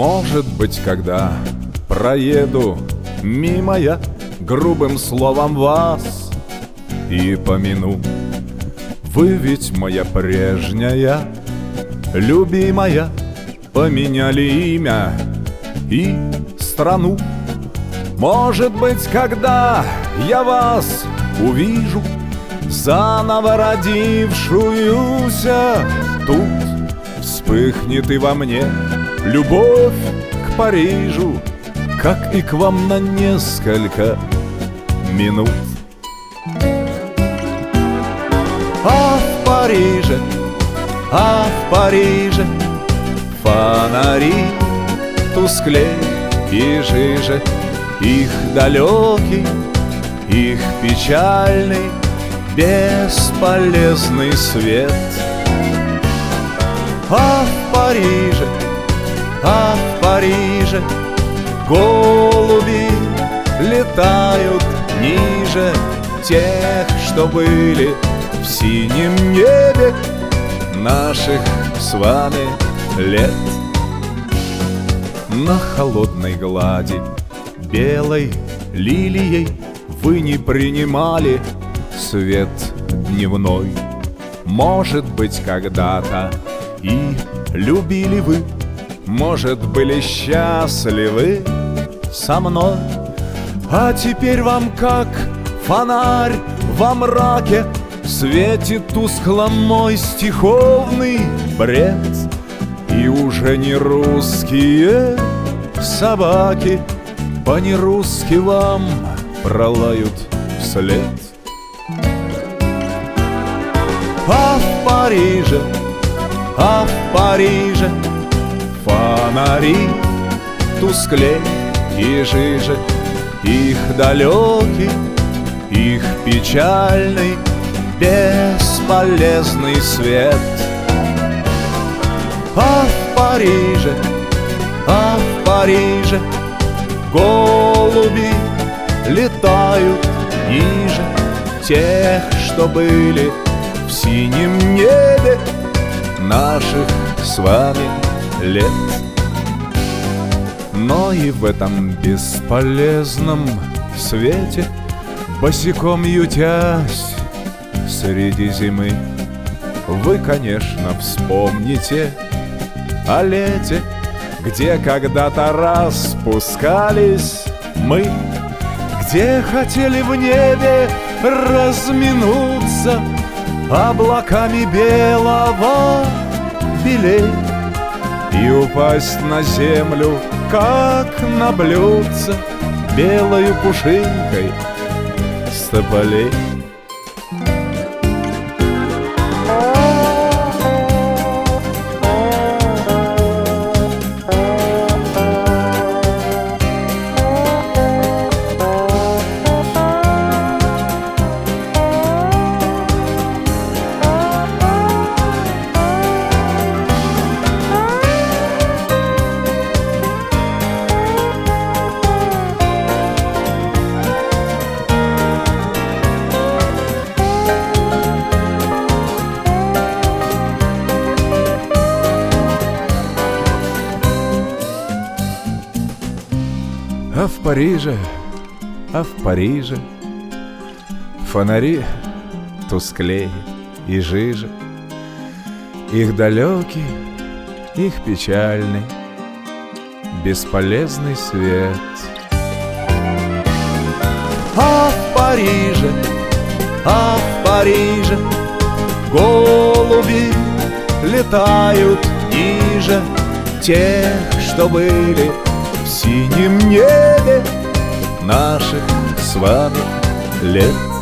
Может быть, когда проеду мимо я грубым словом вас и помяну, вы ведь моя прежняя, любимая, поменяли имя и страну. Может быть, когда я вас увижу, заново родившуюся, тут вспыхнет и во мне любовь к Парижу, как и к вам на несколько минут. А в Париже, а в Париже фонари тусклей и жиже, их далекий, их печальный, бесполезный свет. А в Париже, а в Париже голуби летают ниже тех, что были в синем небе наших с вами лет. На холодной глади белой лилией вы не принимали свет дневной. Может быть, когда-то и любили вы, может, были счастливы со мной. А теперь вам, как фонарь во мраке, светит тускло мой стиховный бред. И уже не русские собаки по-нерусски вам пролают вслед. А в Париже, а в Париже фонари тусклей и жиже, их далекий, их печальный, бесполезный свет. А в Париже, а в Париже голуби летают ниже тех, что были в синем небе наших с вами лет. Но и в этом бесполезном свете, босиком ютясь среди зимы, вы, конечно, вспомните о лете, где когда-то распускались мы, где хотели в небе разминуться облаками белого белей и упасть на землю, как на блюдце, белою пушинкой с тополей. А в Париже, а в Париже фонари тусклее и жиже, их далекий, их печальный, бесполезный свет. А в Париже, а в Париже голуби летают ниже тех, что были в синем небе наших с вами лет.